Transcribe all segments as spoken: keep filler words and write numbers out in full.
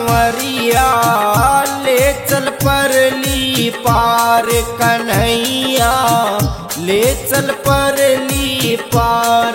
सांवरिया, ले चल परली पार कन्हैया, ले चल परली पार।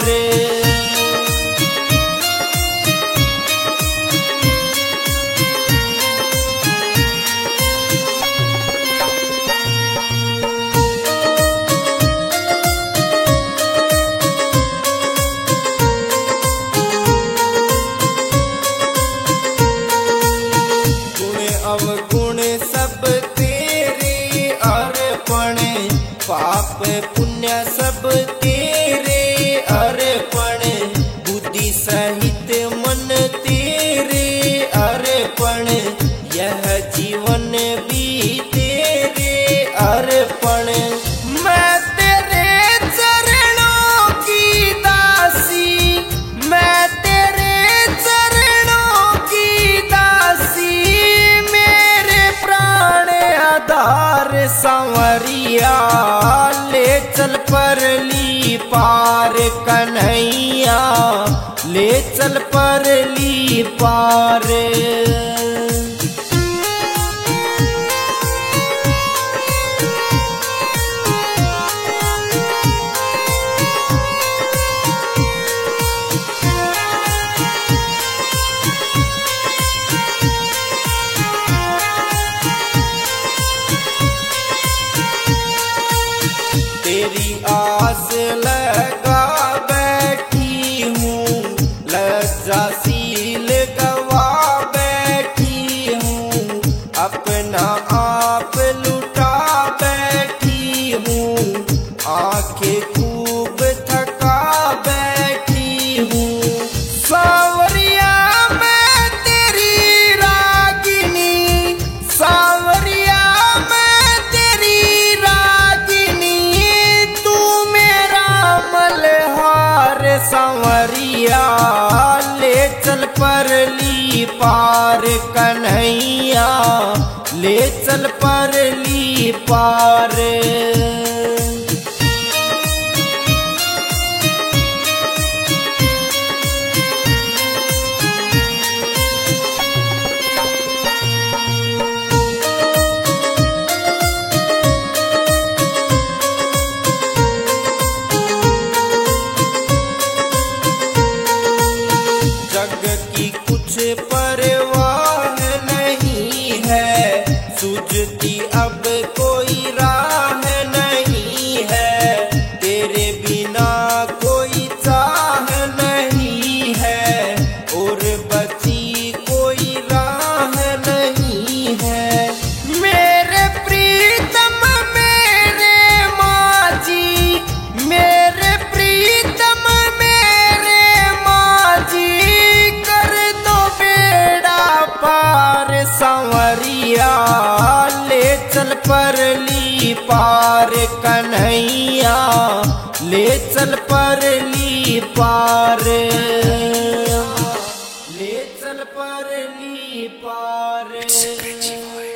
अवगुण सब तेरे अर्पण, पाप पुण्य सब तेरे अर्पण, बुद्धि सहित मन तेरे अर्पण, यह जीवन भी तेरे अर्पण। मैं तेरे चरणों की दासी, मैं तेरे चरणों की दासी, आधार सांवरिया, ले चल परली पार कन्हैया, ले चल परली पार। तेरी आस लगा बैठी हूँ, लज्जाशील गवा बैठी हूँ, अपना आप लुटा बैठी हूँ, आंखें खूब थका बैठी हूँ। सांवरिया मैं तेरी रागिनी, सांवरिया मैं तेरी रागिनी, सांवरिया, ले चल परली पार कन्हैया, ले चल परली पार। परवाह नहीं है, सूझती अब कोई राह नहीं है, तेरे बिना कोई चाह नहीं है, और बची कोई राह नहीं है। मेरे प्रीतम मेरे माझी, मेरे प्रीतम मेरे माझी, पार सांवरिया, ले चल परली पार कन्हैया, ले चल परली पार, ले चल परली पार।